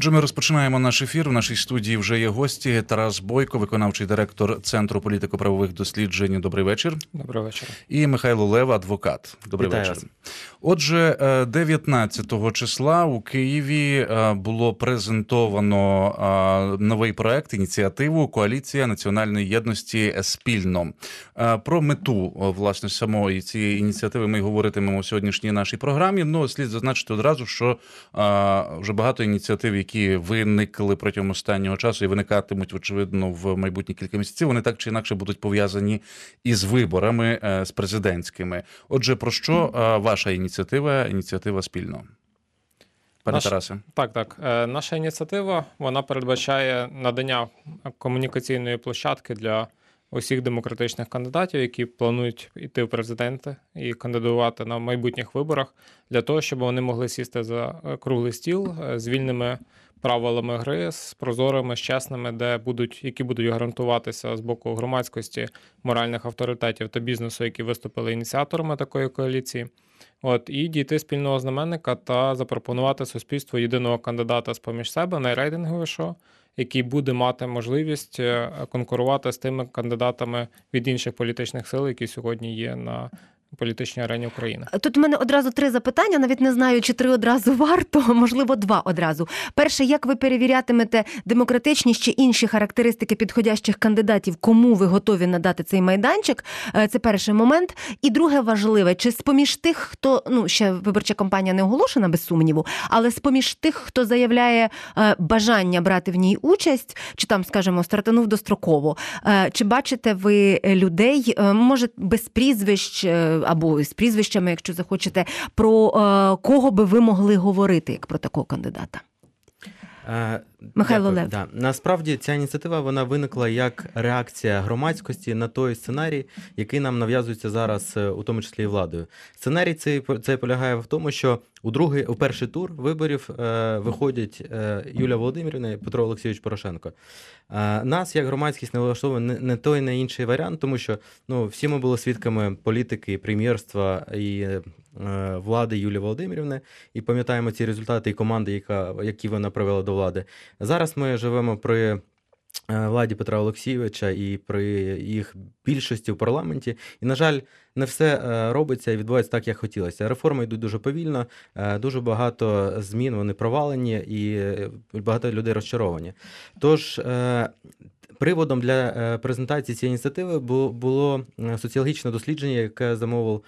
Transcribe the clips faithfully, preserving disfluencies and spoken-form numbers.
Отже, ми розпочинаємо наш ефір. В нашій студії вже є гості. Тарас Бойко, виконавчий директор Центру політико-правових досліджень. Добрий вечір. Добрий вечір. І Михайло Лев, адвокат. Добрий Вітаю вечір. вас. Отже, дев'ятнадцятого числа у Києві було презентовано новий проект, ініціативу «Коаліція національної єдності спільно». Про мету, власне, самої цієї ініціативи ми говоритимемо в сьогоднішній нашій програмі. Ну, слід зазначити одразу, що вже багато ініціатив, які виникли протягом останнього часу і виникатимуть, очевидно, в майбутні кілька місяців, вони так чи інакше будуть пов'язані із виборами, з президентськими. Отже, про що ваша ініціатива, ініціатива спільно? Пане Наш... Тарасе. Так, так. Наша ініціатива, вона передбачає надання комунікаційної площадки для усіх демократичних кандидатів, які планують йти в президенти і кандидувати на майбутніх виборах, для того, щоб вони могли сісти за круглий стіл з вільними правилами гри, з прозорими, з чесними, де будуть, які будуть гарантуватися з боку громадськості, моральних авторитетів та бізнесу, які виступили ініціаторами такої коаліції. От, і дійти спільного знаменника та запропонувати суспільству єдиного кандидата з-поміж себе, найрейтинговішого, який буде мати можливість конкурувати з тими кандидатами від інших політичних сил, які сьогодні є на політичній арені України. Тут у мене одразу три запитання, навіть не знаю, чи три одразу варто, можливо, два одразу. Перше, як ви перевірятимете демократичність чи інші характеристики підходящих кандидатів, кому ви готові надати цей майданчик? Це перший момент. І друге важливе, чи з-поміж тих, хто, ну, ще виборча кампанія не оголошена, без сумніву, але з-поміж тих, хто заявляє бажання брати в ній участь, чи там, скажімо, стартанув достроково, чи бачите ви людей, може, без прізвищ, або з прізвищами, якщо захочете, про е, кого би ви могли говорити, як про такого кандидата? Е, Михайло дякую. Лев. Да. Насправді ця ініціатива, вона виникла як реакція громадськості на той сценарій, який нам нав'язується зараз, у тому числі і владою. Сценарій цей, цей полягає в тому, що у другий, у перший тур виборів е, виходять е, Юлія Володимирівна і Петро Олексійович Порошенко. Е, нас, як громадськість, не влаштовує не, не той, не інший варіант, тому що ну, всі ми були свідками політики, прем'єрства і е, влади Юлії Володимирівни, і пам'ятаємо ці результати і команди, яка, які вона привела до влади. Зараз ми живемо при владі Петра Олексійовича і при їх більшості в парламенті. І, на жаль, не все робиться і відбувається так, як хотілося. Реформи йдуть дуже повільно, дуже багато змін, вони провалені і багато людей розчаровані. Тож, приводом для презентації цієї ініціативи було соціологічне дослідження, яке замовив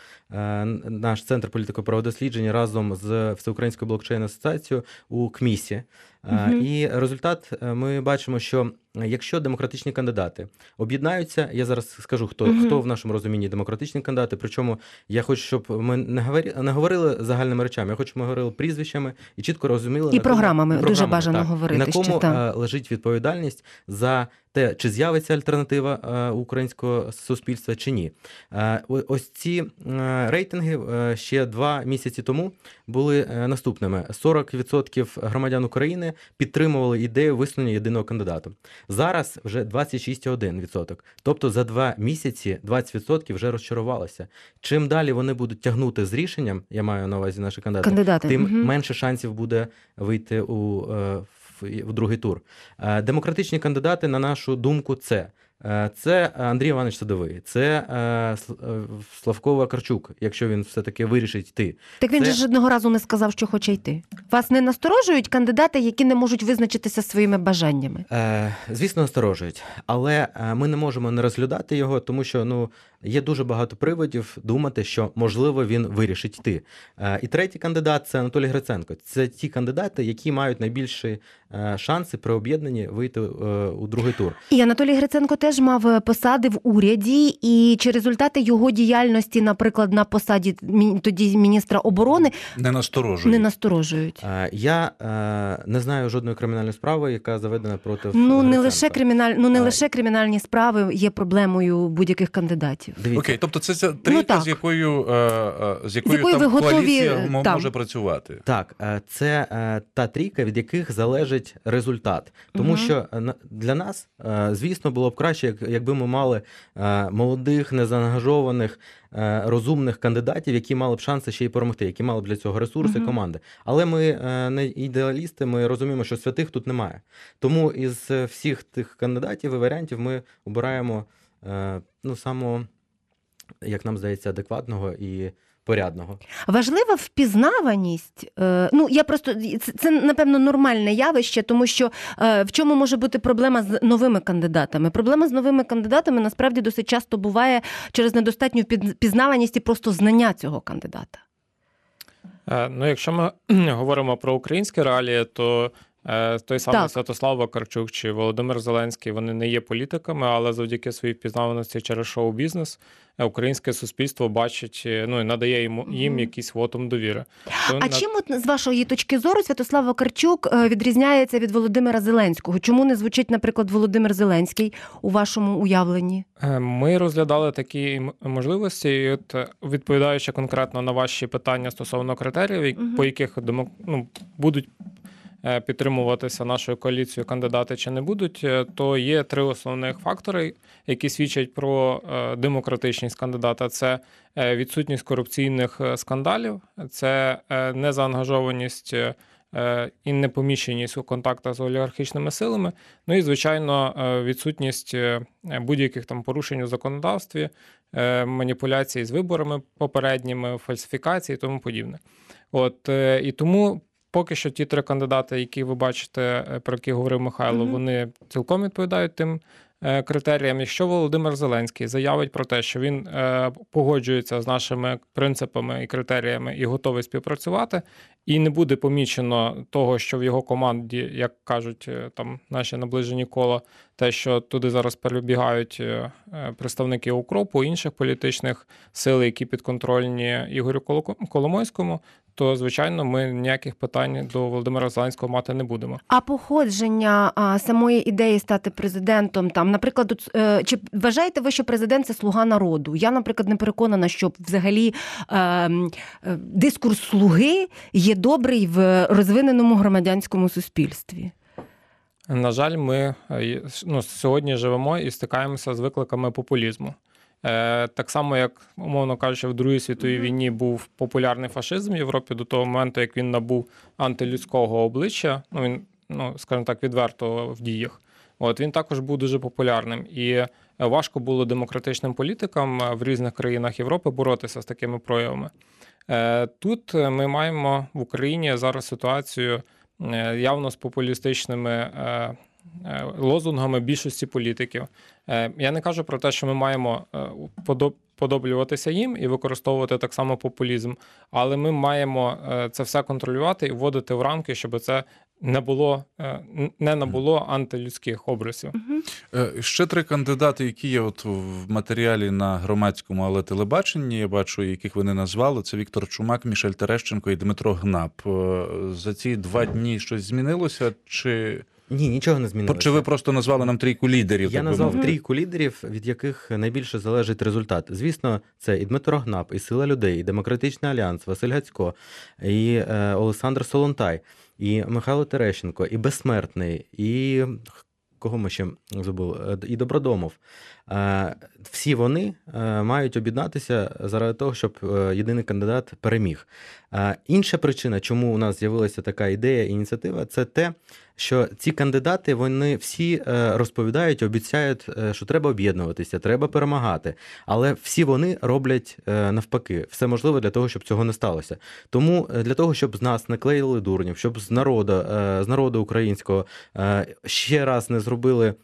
наш Центр політико-правових досліджень разом з Всеукраїнською блокчейн асоціацією у КМІСі. Uh-huh. І результат ми бачимо, що якщо демократичні кандидати об'єднаються, я зараз скажу, хто, uh-huh. хто в нашому розумінні демократичні кандидати, причому я хочу, щоб ми не говорили, не говорили загальними речами, я хочу, щоб ми говорили прізвищами і чітко розуміли, і на програмами, кому, дуже бажано так, говорити. на кому ще, лежить відповідальність за те, чи з'явиться альтернатива українського суспільства, чи ні. Ось ці рейтинги ще два місяці тому були наступними. сорок відсотків громадян України підтримували ідею висунення єдиного кандидата. Зараз вже двадцять шість цілих один відсоток. Тобто за два місяці двадцять відсотків вже розчарувалося. Чим далі вони будуть тягнути з рішенням, я маю на увазі наші кандидати, кандидати. тим угу. менше шансів буде вийти у, в другий тур. Демократичні кандидати, на нашу думку, це Це Андрій Іванович Садовий, це Славко Вакарчук, якщо він все-таки вирішить йти. Так він це... же жодного разу не сказав, що хоче йти. Вас не насторожують кандидати, які не можуть визначитися своїми бажаннями? Е, звісно, насторожують. Але ми не можемо не розглядати його, тому що ну, є дуже багато приводів думати, що, можливо, він вирішить йти. Е, і третій кандидат – це Анатолій Гриценко. Це ті кандидати, які мають найбільші шанси при об'єднанні вийти е, у другий тур. І Анатолій Гриценко теж мав посади в уряді, і чи результати його діяльності, наприклад, на посаді тоді міністра оборони не насторожують? Не насторожують. Я не знаю жодної кримінальної справи, яка заведена проти Ну, Гриценка. не лише криміналь... ну, не лише кримінальні справи є проблемою будь-яких кандидатів. Дивіться. Окей, тобто це ця трійка, ну, з якою, з якою, з якою там готові... коаліція там. може працювати? Так, це та трійка, від яких залежить результат. Тому угу. що для нас, звісно, було б краще, краще, як, якби ми мали е, молодих, незаангажованих, е, розумних кандидатів, які мали б шанси ще й перемогти, які мали б для цього ресурси, Мгм. команди. Але ми е, не ідеалісти, ми розуміємо, що святих тут немає. Тому із е, всіх тих кандидатів і варіантів ми обираємо е, ну, самого, як нам здається, адекватного і порядного. Важлива впізнаваність. Е, Ну, я просто це, це напевно нормальне явище, тому що е, в чому може бути проблема з новими кандидатами? Проблема з новими кандидатами насправді досить часто буває через недостатню впізнаваність і просто знання цього кандидата. Е, Ну, якщо ми говоримо про українські реалії, то е, той самий Так. Святослав Вакарчук чи Володимир Зеленський, вони не є політиками, але завдяки своїй впізнаваності через шоу-бізнес е, українське суспільство бачить, е, ну і надає їм, їм Мгм. якийсь вотум довіри. То А на- чим, от, з вашої точки зору, Святослав Вакарчук е, відрізняється від Володимира Зеленського? Чому не звучить, наприклад, Володимир Зеленський у вашому уявленні? Е, Ми розглядали такі м- можливості, і от е, відповідаючи конкретно на ваші питання стосовно критеріїв, як- Мгм. по яких демо- ну, будуть е, підтримуватися нашою коаліцією кандидати чи не будуть, е, то є три основних фактори, які свідчать про е, демократичність кандидата. Це е, відсутність корупційних е, скандалів, це е, незаангажованість е, е, і непоміщеність у контактах з олігархічними силами. Ну і, звичайно, е, відсутність е, будь-яких там порушень у законодавстві, е, маніпуляцій з виборами попередніми, фальсифікацій і тому подібне. От, е, і тому поки що ті три кандидати, які ви бачите, е, про які говорив Михайло, Мгм. вони цілком відповідають тим е, критеріям. Якщо Володимир Зеленський заявить про те, що він е, погоджується з нашими принципами і критеріями і готовий співпрацювати, і не буде помічено того, що в його команді, як кажуть е, там наші наближені кола, те, що туди зараз перебігають е, е, представники укропу, інших політичних сил, які підконтрольні Ігорю Колоко- Коломойському, то, звичайно, ми ніяких питань до Володимира Зеленського мати не будемо. А походження а, самої ідеї стати президентом, там, наприклад, от, е, чи вважаєте ви, що президент – це слуга народу? Я, наприклад, не переконана, що взагалі е, е, дискурс слуги є добрий в розвиненому громадянському суспільстві. На жаль, ми е, ну, сьогодні живемо і стикаємося з викликами популізму. Е, Так само, як, умовно кажучи, в Другій світовій війні був популярний фашизм в Європі до того моменту, як він набув антилюдського обличчя, ну, він, ну, скажімо так, відверто в діях. От, він також був дуже популярним. І важко було демократичним політикам в різних країнах Європи боротися з такими проявами. Е, Тут ми маємо в Україні зараз ситуацію е, явно з популістичними е, е, лозунгами більшості політиків. Е, Я не кажу про те, що ми маємо е, подоб- подоблюватися їм і використовувати так само популізм, але ми маємо е, це все контролювати і вводити в рамки, щоб це не було, е, не набуло антилюдських образів. Е, Ще три кандидати, які є от в матеріалі на громадському, але телебаченні, я бачу, яких ви не назвали, це Віктор Чумак, Мішель Терещенко і Дмитро Гнап. Е, За ці два дні щось змінилося? Чи, Ні, нічого не змінилося. чи ви просто назвали нам трійку лідерів? Я так би назвав мовити? трійку лідерів, від яких найбільше залежить результат. Звісно, це і Дмитро Гнап, і Сила людей, і Демократичний альянс, Василь Гацько, і е, Олександр Солонтай, і Михайло Терещенко, і Безсмертний, і кого ми ще забули, і Добродомов. Е, Всі вони е, мають об'єднатися заради того, щоб е, єдиний кандидат переміг. Е, Інша причина, чому у нас з'явилася така ідея, ініціатива, це те, що ці кандидати, вони всі е, розповідають, обіцяють, е, що треба об'єднуватися, треба перемагати. Але всі вони роблять е, навпаки, все можливе для того, щоб цього не сталося. Тому е, для того, щоб з нас не клеїли дурнів, щоб з народу, е, з народу українського е, ще раз не зробили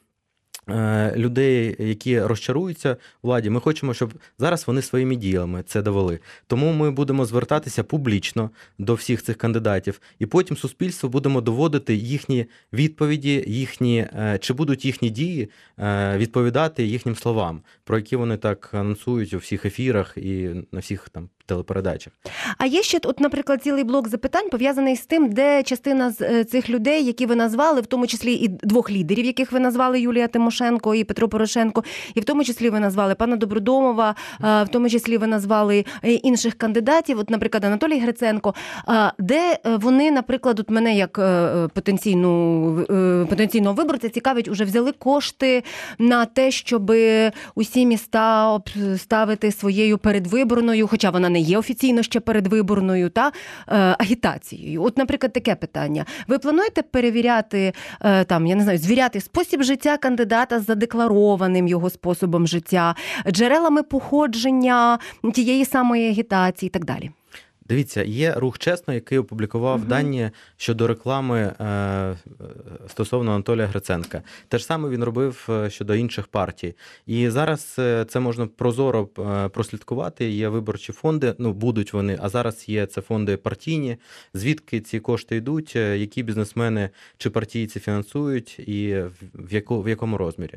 е, людей, які розчаруються владі, ми хочемо, щоб зараз вони своїми діями це довели. Тому ми будемо звертатися публічно до всіх цих кандидатів, і потім суспільству будемо доводити їхні відповіді, їхні, е, чи будуть їхні дії е, відповідати їхнім словам, про які вони так анонсують у всіх ефірах і на всіх там телепередачах. А є ще, от, наприклад, цілий блок запитань, пов'язаний з тим, де частина з е, цих людей, які ви назвали, в тому числі і двох лідерів, яких ви назвали, Юлія Тимошенко і Петро Порошенко, і в тому числі ви назвали пана Добродомова, е, в тому числі ви назвали е, інших кандидатів, от, наприклад, Анатолій Гриценко, е, де вони, наприклад, от мене як е, потенційну, е, потенційного виборця цікавить, уже взяли кошти на те, щоб усі міста ставити своєю передвиборною, хоча вона не є офіційно ще передвиборною, та е, агітацією. От, наприклад, таке питання. Ви плануєте перевіряти, е, там, я не знаю, звіряти спосіб життя кандидата з задекларованим його способом життя, джерелами походження тієї самої агітації і так далі? Дивіться, є рух «Чесно», який опублікував uh-huh. дані щодо реклами е, стосовно Анатолія Гриценка. Те ж саме він робив щодо інших партій. І зараз це можна прозоро прослідкувати. Є виборчі фонди, ну, будуть вони, а зараз є це фонди партійні. Звідки ці кошти йдуть, які бізнесмени чи партійці фінансують і в, яку, в якому розмірі?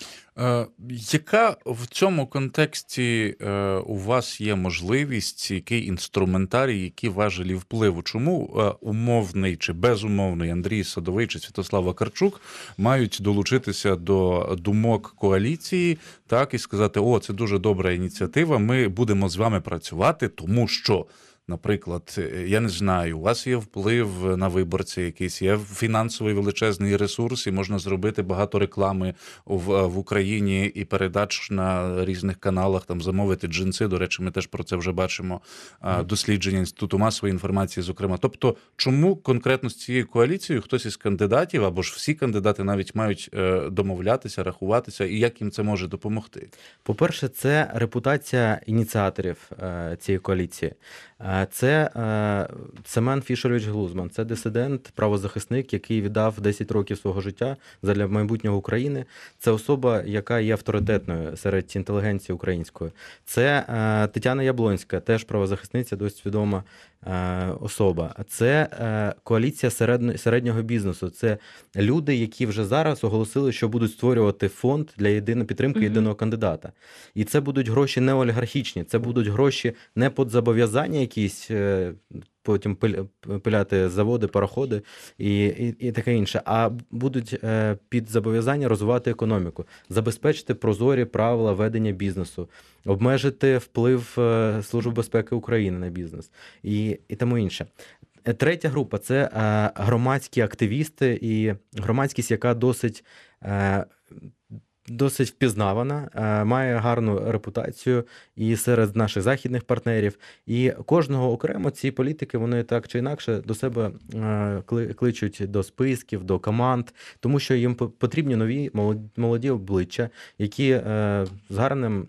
Е, яка в цьому контексті е, у вас є можливість, який інструментарій, які важелі впливу? Чому е, умовний чи безумовний Андрій Садовий чи Святослав Вакарчук мають долучитися до думок коаліції, так, і сказати, о, це дуже добра ініціатива, ми будемо з вами працювати, тому що... Наприклад, я не знаю, у вас є вплив на виборця якийсь, є фінансовий величезний ресурс, і можна зробити багато реклами в, в Україні і передач на різних каналах, там замовити джинси, до речі, ми теж про це вже бачимо, дослідження Інституту масової інформації, зокрема. Тобто, чому конкретно з цією коаліцією хтось із кандидатів, або ж всі кандидати навіть мають домовлятися, рахуватися, і як їм це може допомогти? По-перше, це репутація ініціаторів цієї коаліції. Це Семен Фішерович-Глузман, це дисидент, правозахисник, який віддав десять років свого життя задля майбутнього України. Це особа, яка є авторитетною серед інтелігенції української. Це Тетяна Яблонська, теж правозахисниця, досить відома особа. Це коаліція середнього бізнесу. Це люди, які вже зараз оголосили, що будуть створювати фонд для єдиної підтримки єдиного кандидата. І це будуть гроші не олігархічні, це будуть гроші не під зобов'язання якісь, потім пиляти заводи, пароходи і, і, і таке інше, а будуть під зобов'язання розвивати економіку, забезпечити прозорі правила ведення бізнесу, обмежити вплив Служби безпеки України на бізнес і, і тому інше. Третя група – це громадські активісти і громадськість, яка досить досить впізнавана, має гарну репутацію і серед наших західних партнерів. І кожного окремо ці політики, вони так чи інакше до себе кличуть до списків, до команд, тому що їм потрібні нові молоді обличчя, які з гарним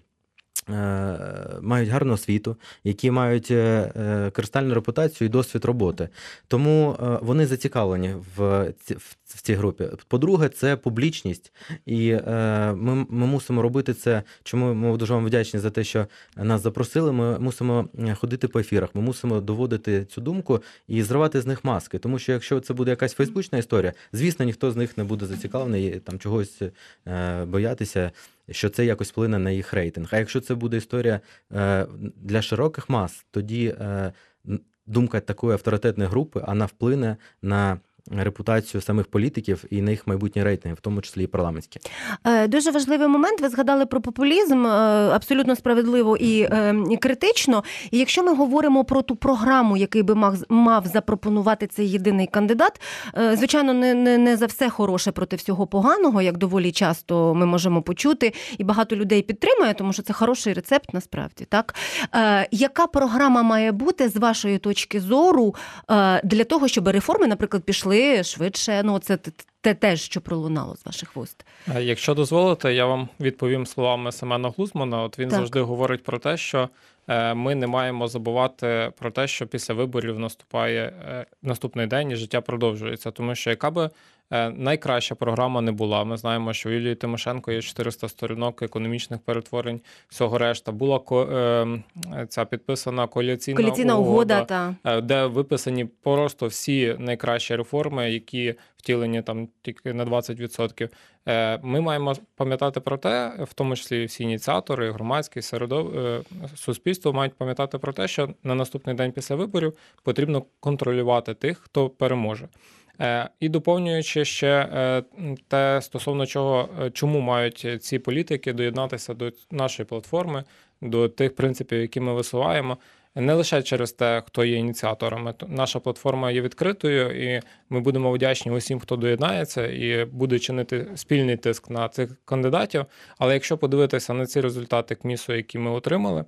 мають гарну освіту, які мають кристальну репутацію і досвід роботи. Тому вони зацікавлені в ці, в цій групі. По-друге, це публічність. І ми, ми мусимо робити це, чому ми дуже вам вдячні за те, що нас запросили. Ми мусимо ходити по ефірах, ми мусимо доводити цю думку і зривати з них маски. Тому що якщо це буде якась фейсбучна історія, звісно, ніхто з них не буде зацікавлений там чогось боятися, що це якось вплине на їх рейтинг. А якщо це буде історія для широких мас, тоді думка такої авторитетної групи, вона вплине на репутацію самих політиків і на їх майбутні рейтинги, в тому числі і парламентські. Дуже важливий момент. Ви згадали про популізм, абсолютно справедливо і, і критично. І якщо ми говоримо про ту програму, який би мав, мав запропонувати цей єдиний кандидат, звичайно, не, не, не за все хороше проти всього поганого, як доволі часто ми можемо почути, і багато людей підтримує, тому що це хороший рецепт насправді. Так? Яка програма має бути, з вашої точки зору, для того, щоб реформи, наприклад, пішли швидше? Ну, це те теж, що пролунало з ваших вуст. Якщо дозволите, я вам відповім словами Семена Глузмана. От він так. завжди говорить про те, що ми не маємо забувати про те, що після виборів наступає наступний день і життя продовжується. Тому що яка би Найкраща програма не була. Ми знаємо, що у Юлії Тимошенко є чотириста сторінок економічних перетворень, всього решта. Була ця підписана коаліційна, коаліційна угода, угода, та. де виписані просто всі найкращі реформи, які втілені там тільки на двадцять відсотків. Ми маємо пам'ятати про те, в тому числі всі ініціатори, громадські, середов... суспільство мають пам'ятати про те, що на наступний день після виборів потрібно контролювати тих, хто переможе. І доповнюючи ще те, стосовно чого, чому мають ці політики доєднатися до нашої платформи, до тих принципів, які ми висуваємо, не лише через те, хто є ініціаторами. Наша платформа є відкритою, і ми будемо вдячні усім, хто доєднається і буде чинити спільний тиск на цих кандидатів. Але якщо подивитися на ці результати КМІСу, які ми отримали,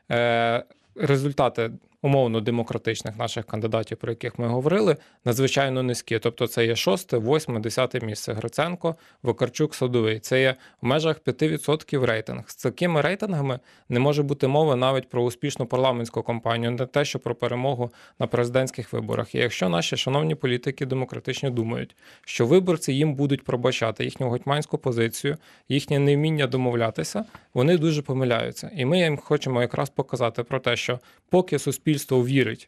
результати умовно демократичних наших кандидатів, про яких ми говорили, надзвичайно низькі. Тобто це є шосте, восьме, десяте місце. Гриценко, Вакарчук, Садовий. Це є в межах п'ять відсотків рейтинг. З такими рейтингами не може бути мови навіть про успішну парламентську кампанію, не те, що про перемогу на президентських виборах. І якщо наші шановні політики демократичні думають, що виборці їм будуть пробачати їхню гетьманську позицію, їхнє невміння домовлятися, вони дуже помиляються. І ми їм хочемо якраз показати про те, що поки суспільство вірить,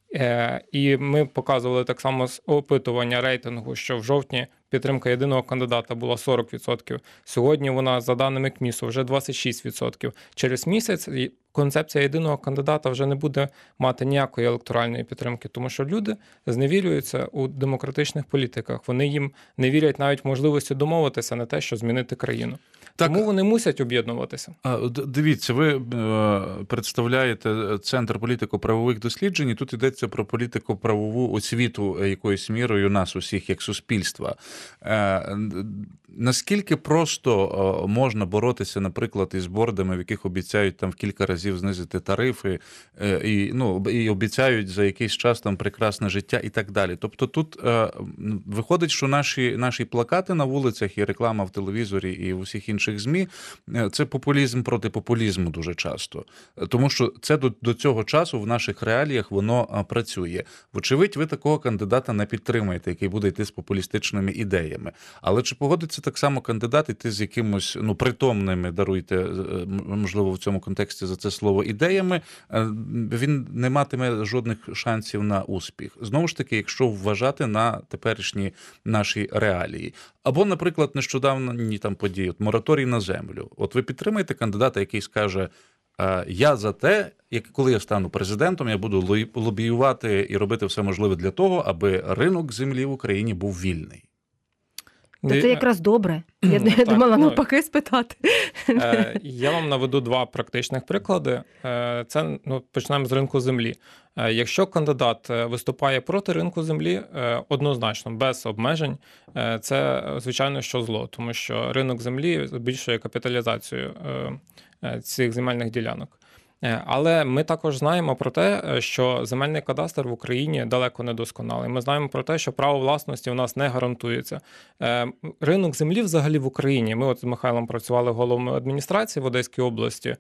і ми показували так само з опитування рейтингу, що в жовтні підтримка єдиного кандидата була сорок відсотків. Сьогодні вона, за даними КМІСу, вже двадцять шість відсотків. Через місяць концепція єдиного кандидата вже не буде мати ніякої електоральної підтримки, тому що люди зневірюються у демократичних політиках. Вони їм не вірять навіть в можливості домовитися на те, що змінити країну. Так, тому вони мусять об'єднуватися. Дивіться, ви представляєте Центр політико-правових досліджень, і тут йдеться про політико-правову освіту якоюсь мірою нас усіх, як суспільства. Наскільки просто можна боротися, наприклад, із бордами, в яких обіцяють там в кілька разів знизити тарифи, і, ну, і обіцяють за якийсь час там прекрасне життя і так далі. Тобто тут виходить, що наші, наші плакати на вулицях і реклама в телевізорі і в усіх інших ЗМІ – це популізм проти популізму дуже часто. Тому що це до, до цього часу в наших реаліях воно працює. Вочевидь, ви такого кандидата не підтримаєте, який буде йти з популістичними ідеями. Але чи погодиться так само кандидат іти з якимось, ну, притомними, даруйте, можливо, в цьому контексті за це слово, ідеями, він не матиме жодних шансів на успіх. Знову ж таки, якщо вважати на теперішні наші реалії. Або, наприклад, нещодавні там події, от мораторій на землю. От ви підтримаєте кандидата, який скаже: я за те, як коли я стану президентом, я буду лобіювати і робити все можливе для того, аби ринок землі в Україні був вільний. Та це якраз добре. Я ну, так, думала ну, навпаки спитати. Я вам наведу два практичних приклади. Це, ну, почнемо з ринку землі. Якщо кандидат виступає проти ринку землі, однозначно, без обмежень, це, звичайно, що зло, тому що ринок землі збільшує капіталізацію цих земельних ділянок. Але ми також знаємо про те, що земельний кадастр в Україні далеко не досконалий. Ми знаємо про те, що право власності у нас не гарантується. Ринок землі взагалі в Україні, ми от з Михайлом працювали головами адміністрації в Одеській області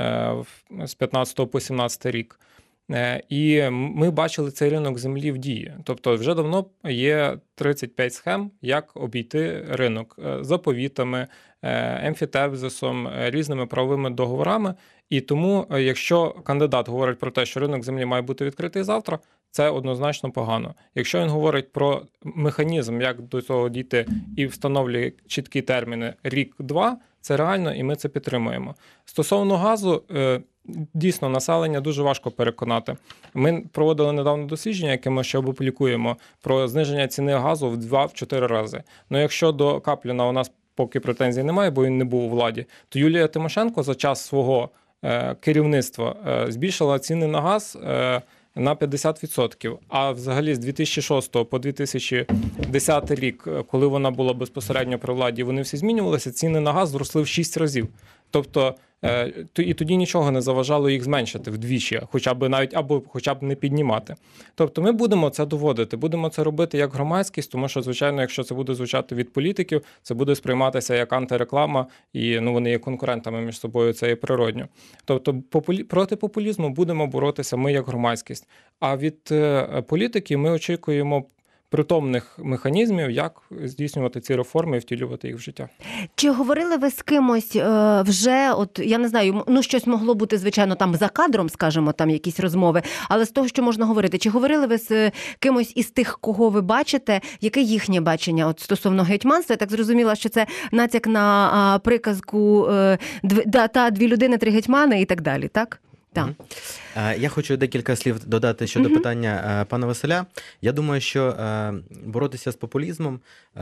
з п'ятнадцятого по сімнадцятий рік. І ми бачили цей ринок землі в дії. Тобто вже давно є тридцять п'ять схем, як обійти ринок заповітами, емфітевзисом, різними правовими договорами. І тому, якщо кандидат говорить про те, що ринок землі має бути відкритий завтра, це однозначно погано. Якщо він говорить про механізм, як до цього дійти, і встановлює чіткі терміни рік-два, це реально, і ми це підтримуємо. Стосовно газу, дійсно, населення дуже важко переконати. Ми проводили недавно дослідження, яке ми ще опублікуємо, про зниження ціни газу в два-чотири рази. Ну, якщо до Капліна у нас поки претензій немає, бо він не був у владі, то Юлія Тимошенко за час свого е, керівництва е, збільшила ціни на газ е, на п'ятдесят відсотків. А взагалі з дві тисячі шостого по дві тисячі десятий рік, коли вона була безпосередньо при владі, вони всі змінювалися, ціни на газ зросли в шість разів. Тобто, і тоді нічого не заважало їх зменшити вдвічі, хоча б навіть або хоча б не піднімати. Тобто ми будемо це доводити, будемо це робити як громадськість, тому що, звичайно, якщо це буде звучати від політиків, це буде сприйматися як антиреклама, і ну, вони є конкурентами між собою, це є природньо. Тобто популі... проти популізму будемо боротися ми як громадськість. А від політики ми очікуємо притомних механізмів, як здійснювати ці реформи і втілювати їх в життя. Чи говорили ви з кимось е, вже, от я не знаю, ну щось могло бути, звичайно, там за кадром, скажімо, там якісь розмови, але з того, що можна говорити, чи говорили ви з кимось із тих, кого ви бачите, яке їхнє бачення от стосовно гетьманства? Я так зрозуміла, що це натяк на а, приказку е, дв, да, та дві людини, три гетьмани і так далі, так? Так. Mm-hmm. Я хочу декілька слів додати щодо mm-hmm. питання пана Василя. Я думаю, що боротися з популізмом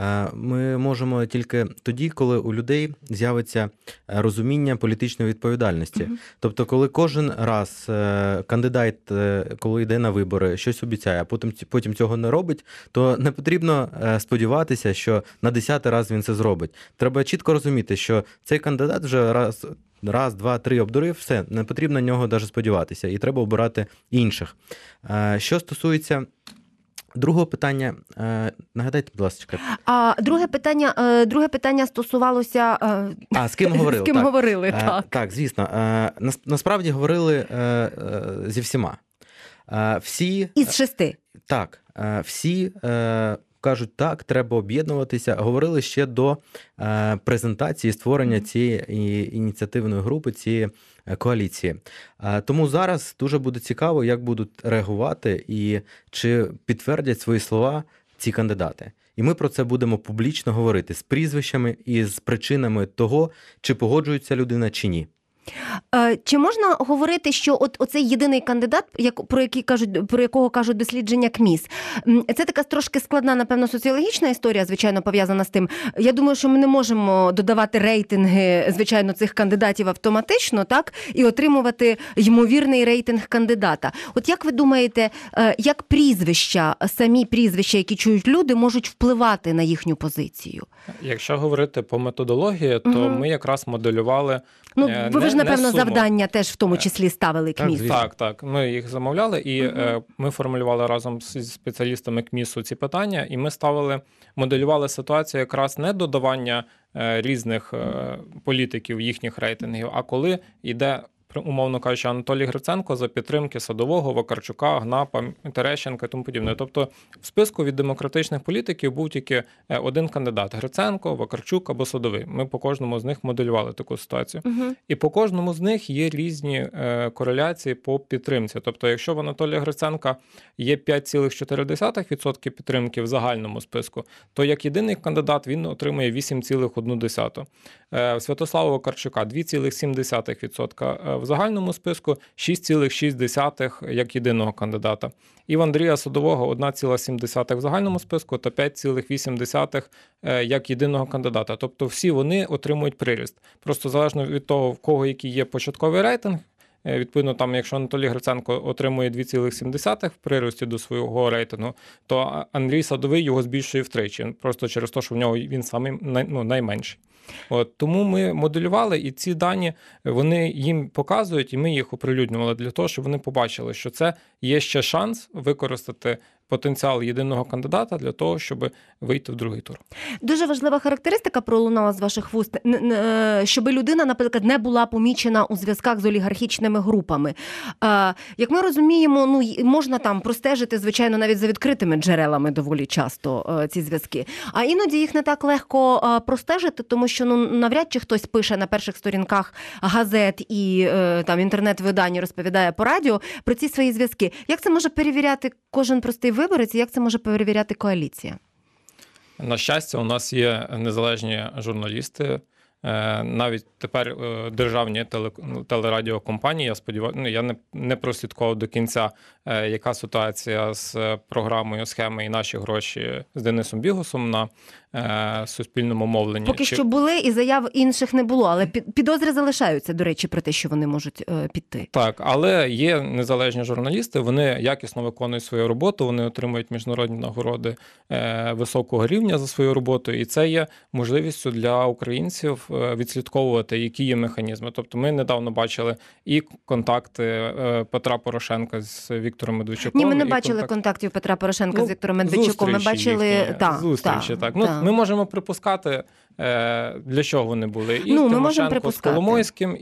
ми можемо тільки тоді, коли у людей з'явиться розуміння політичної відповідальності. Mm-hmm. Тобто, коли кожен раз кандидат, коли йде на вибори, щось обіцяє, а потім, потім цього не робить, то не потрібно сподіватися, що на десятий раз він це зробить. Треба чітко розуміти, що цей кандидат вже раз... Раз, два, три обдурив, все, не потрібно на нього навіть сподіватися, і треба обирати інших. Що стосується другого питання, нагадайте, будь ласка. А друге питання, друге питання стосувалося... А, з ким говорили? З ким так. говорили, так. Так, звісно. Насправді говорили зі всіма. Всі... Із шести? Так, всі... кажуть, так, треба об'єднуватися. Говорили ще до е, презентації, створення цієї ініціативної групи, цієї коаліції. Е, тому зараз дуже буде цікаво, як будуть реагувати і чи підтвердять свої слова ці кандидати. І ми про це будемо публічно говорити з прізвищами і з причинами того, чи погоджується людина, чи ні. Чи можна говорити, що от оцей єдиний кандидат, як, про, який кажуть, про якого кажуть дослідження КМІС, це така трошки складна, напевно, соціологічна історія, звичайно, пов'язана з тим. Я думаю, що ми не можемо додавати рейтинги, звичайно, цих кандидатів автоматично, так, і отримувати ймовірний рейтинг кандидата. От як ви думаєте, як прізвища, самі прізвища, які чують люди, можуть впливати на їхню позицію? Якщо говорити по методології, то угу. ми якраз моделювали. Ну, ви не, ж, напевно, не завдання теж в тому числі ставили КМІС. Так, так, так. Ми їх замовляли, і угу. ми формулювали разом з спеціалістами КМІСу ці питання, і ми ставили, моделювали ситуацію якраз не додавання різних політиків, їхніх рейтингів, а коли йде, умовно кажучи, Анатолій Гриценко за підтримки Садового, Вакарчука, Гнапа, Терещенка і тому подібне. Тобто в списку від демократичних політиків був тільки один кандидат – Гриценко, Вакарчук або Садовий. Ми по кожному з них моделювали таку ситуацію. Угу. І по кожному з них є різні кореляції по підтримці. Тобто якщо в Анатолія Гриценка є п'ять цілих чотири десятих відсотка підтримки в загальному списку, то як єдиний кандидат він отримує вісім цілих одну десяту. В Святослава Вакарчука два цілих сім десятих відсотка в загальному списку, шість цілих шість десятих як єдиного кандидата. І в Андрія Садового одна ціла сім десятих в загальному списку та п'ять цілих вісім десятих як єдиного кандидата. Тобто всі вони отримують приріст. Просто залежно від того, в кого який є початковий рейтинг, відповідно, там, якщо Анатолій Гриценко отримує два цілих сім десятих в прирості до свого рейтингу, то Андрій Садовий його збільшує втричі, просто через те, що в нього він самий ну, найменший. От, тому ми моделювали, і ці дані вони їм показують, і ми їх оприлюднювали для того, щоб вони побачили, що це є ще шанс використати потенціал єдиного кандидата для того, щоб вийти в другий тур. Дуже важлива характеристика пролунала з ваших вуст, щоб людина, наприклад, не була помічена у зв'язках з олігархічними групами. Як ми розуміємо, ну, можна там простежити, звичайно, навіть за відкритими джерелами доволі часто ці зв'язки. А іноді їх не так легко простежити, тому що ну, навряд чи хтось пише на перших сторінках газет і там інтернет-видань розповідає по радіо про ці свої зв'язки. Як це може перевіряти кожен простий виборець, і як це може перевіряти коаліція? На щастя, у нас є незалежні журналісти, навіть тепер державні теле, телерадіокомпанії, я сподіваюся, ну, я не, не прослідкував до кінця, яка ситуація з програмою «Схеми і наші гроші» з Денисом Бігусом на суспільному мовленні. Поки Чи... що були, і заяв інших не було, але підозри залишаються, до речі, про те, що вони можуть піти. Так, але є незалежні журналісти, вони якісно виконують свою роботу, вони отримують міжнародні нагороди високого рівня за свою роботу, і це є можливістю для українців відслідковувати, які є механізми. Тобто ми недавно бачили і контакти Петра Порошенка з Віктором Медведчуком. Ні, ми не бачили контакт... контактів Петра Порошенка ну, з Віктором Медведчуком. Ми бачили їхні, та, зустрічі. Та, так. Ну, та. Ми можемо припускати, для чого вони були. І ну, Тимошенко з Коломойським, і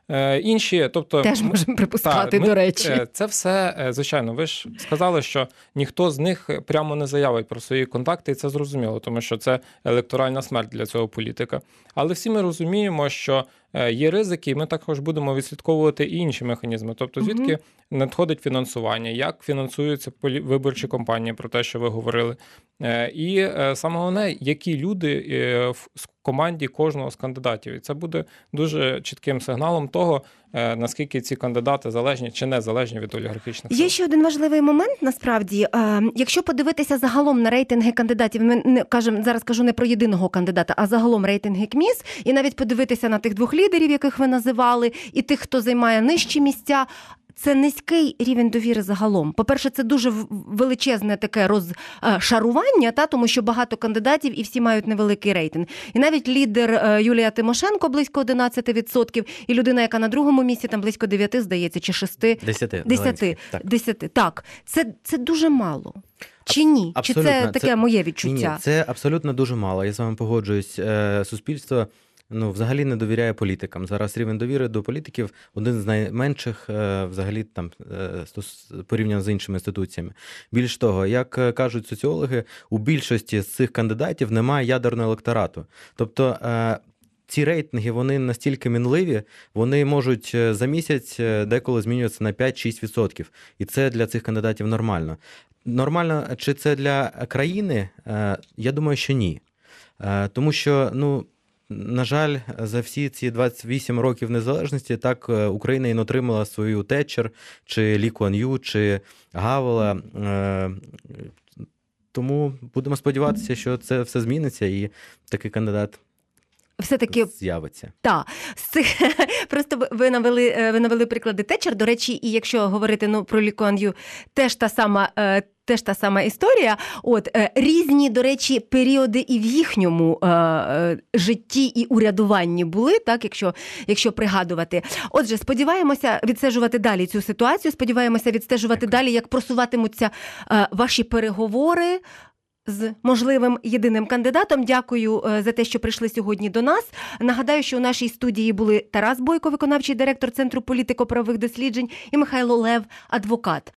Е, інші, тобто... Теж можемо припускати, Так, ми- до речі. е, Це все, е, звичайно, ви ж сказали, що ніхто з них прямо не заявить про свої контакти, і це зрозуміло, тому що це електоральна смерть для цього політика. Але всі ми розуміємо, що е, є ризики, і ми також будемо відслідковувати і інші механізми. Тобто, звідки надходить фінансування, як фінансуються полі- виборчі кампанії, про те, що ви говорили. Е, І е, саме головне, які люди е, в с- команді кожного з кандидатів. І це буде дуже чітким сигналом того, е, наскільки ці кандидати залежні чи не залежні від олігархічних сил. Є ще один важливий момент, насправді. Е, Якщо подивитися загалом на рейтинги кандидатів, ми не кажемо, зараз кажу не про єдиного кандидата, а загалом рейтинги КМІС, і навіть подивитися на тих двох лідерів, яких ви називали, і тих, хто займає нижчі місця, це низький рівень довіри загалом. По-перше, це дуже в- величезне таке розшарування, та, тому що багато кандидатів і всі мають невеликий рейтинг. І навіть лідер е, Юлія Тимошенко близько одинадцять відсотків, і людина, яка на другому місці, там близько дев'ять, здається, чи шість. Десяти. Десяти. Зеленський. Так. Десяти. Так. Це, це дуже мало. Чи ні? Абсолютно. Чи це таке Це- моє Ні, відчуття? ні, це абсолютно дуже мало. Я з вами погоджуюсь. Е, Суспільство ну, взагалі не довіряє політикам. Зараз рівень довіри до політиків один з найменших е, взагалі там е, стос- порівняно з іншими інституціями. Більш того, як е, кажуть соціологи, у більшості з цих кандидатів немає ядерного електорату. Тобто е, ці рейтинги, вони настільки мінливі, вони можуть е, за місяць е, деколи змінюватися на п'ять-шість відсотків. І це для цих кандидатів нормально. Нормально, чи це для країни? Е, Я думаю, що ні. Е, Тому що, ну, на жаль, за всі ці двадцять вісім років незалежності так е, Україна і не отримала свою Тетчер, чи Лі Куан Ю, чи Гавела. Е, Тому будемо сподіватися, що це все зміниться і такий кандидат Все-таки з'явиться. Так, з цих просто ви- ви навели е, ви навели приклади Тетчер. До речі, і якщо говорити ну про Лі Куан Ю, теж та сама. е, Теж та сама історія. От е, різні, до речі, періоди і в їхньому е, е, житті і урядуванні були, так, якщо, якщо пригадувати. Отже, сподіваємося відстежувати далі цю ситуацію. Сподіваємося відстежувати далі, як просуватимуться е, ваші переговори з можливим єдиним кандидатом. Дякую е, за те, що прийшли сьогодні до нас. Нагадаю, що у нашій студії були Тарас Бойко, виконавчий директор Центру політико-правових досліджень, і Михайло Лев, адвокат.